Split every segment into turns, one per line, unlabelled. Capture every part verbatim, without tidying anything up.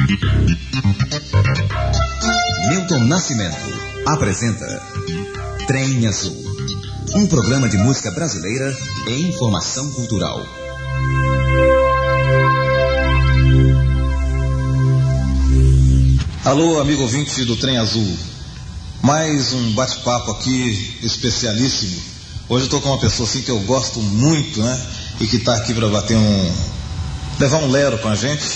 Milton Nascimento apresenta Trem Azul, um programa de música brasileira e informação cultural.
Alô, amigo ouvinte do Trem Azul. Mais um bate-papo aqui especialíssimo. Hoje eu estou com uma pessoa assim que eu gosto muito, né? E que está aqui para bater um... levar um lero com a gente.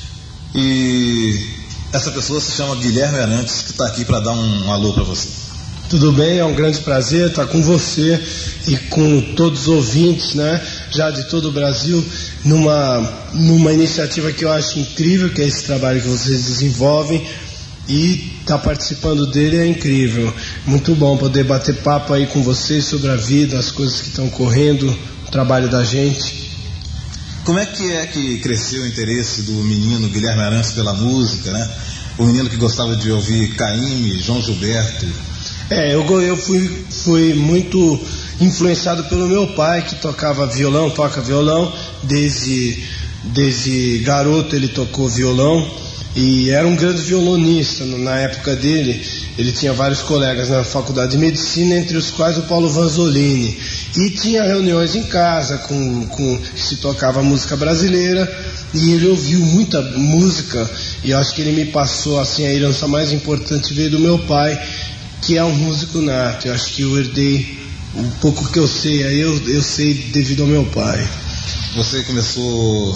E essa pessoa se chama Guilherme Arantes, que está aqui para dar um alô para você.
Tudo bem, é um grande prazer estar com você e com todos os ouvintes, né, já de todo o Brasil, numa, numa iniciativa que eu acho incrível, que é esse trabalho que vocês desenvolvem, e estar participando dele é incrível. Muito bom poder bater papo aí com vocês sobre a vida, as coisas que estão correndo, o trabalho da gente.
Como é que é que cresceu o interesse do menino Guilherme Arantes pela música, né? O menino que gostava de ouvir Caymmi, João Gilberto.
É, eu, eu fui, fui muito influenciado pelo meu pai, que tocava violão, toca violão, desde, desde garoto ele tocou violão, e era um grande violonista. Na época dele, ele tinha vários colegas na faculdade de medicina, entre os quais o Paulo Vanzolini, e tinha reuniões em casa, com, com, se tocava música brasileira, e ele ouviu muita música, e acho que ele me passou assim, a herança mais importante veio do meu pai, que é um músico nato. Eu acho que eu herdei um pouco que eu sei, aí eu, eu sei devido ao meu pai.
Você começou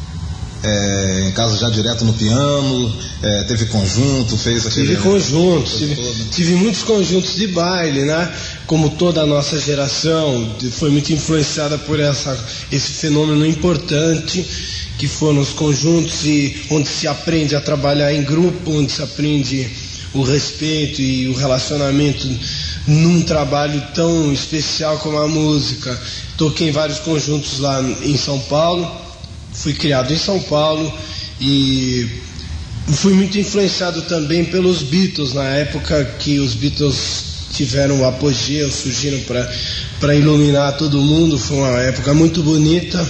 é, em casa já direto no piano, é, teve conjunto, fez aquele...
Tive conjuntos, tive, tive muitos conjuntos de baile, né? Como toda a nossa geração, foi muito influenciada por essa, esse fenômeno importante que foram os conjuntos, e onde se aprende a trabalhar em grupo, onde se aprende o respeito e o relacionamento num trabalho tão especial como a música. Toquei em vários conjuntos lá em São Paulo, fui criado em São Paulo e fui muito influenciado também pelos Beatles, na época que os Beatles tiveram o apogeu, surgiram para iluminar todo mundo. Foi uma época muito bonita,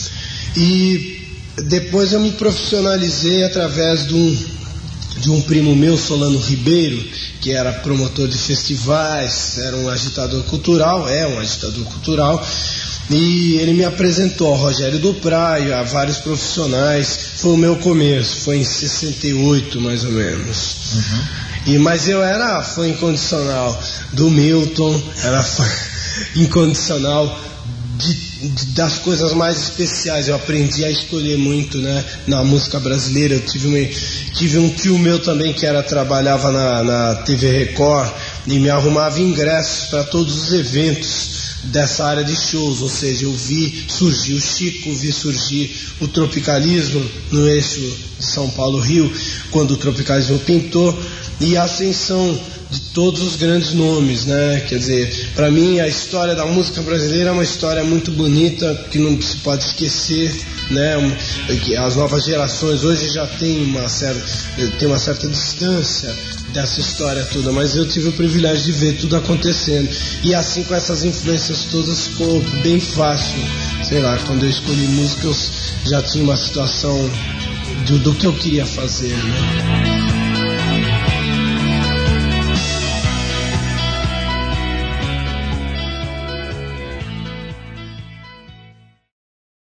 e depois eu me profissionalizei através de um de um primo meu, Solano Ribeiro, que era promotor de festivais, era um agitador cultural, é um agitador cultural, e ele me apresentou ao Rogério do Praio, a vários profissionais. Foi o meu começo, foi em sessenta e oito mais ou menos. Uhum. E, mas eu era fã incondicional do Milton, era fã incondicional de das coisas mais especiais. Eu aprendi a escolher muito, né, na música brasileira. Eu tive, uma, tive um tio meu também que era, trabalhava na, na T V Record e me arrumava ingressos para todos os eventos dessa área de shows. Ou seja, eu vi surgir o Chico, vi surgir o tropicalismo no eixo de São Paulo-Rio, quando o tropicalismo pintou, e a ascensão de todos os grandes nomes, né? Quer dizer, para mim a história da música brasileira é uma história muito bonita, que não se pode esquecer, né? As novas gerações hoje já têm uma certa, tem uma certa distância dessa história toda, mas eu tive o privilégio de ver tudo acontecendo, e assim, com essas influências todas, ficou bem fácil. Sei lá, quando eu escolhi música, eu já tinha uma situação do, do que eu queria fazer, né?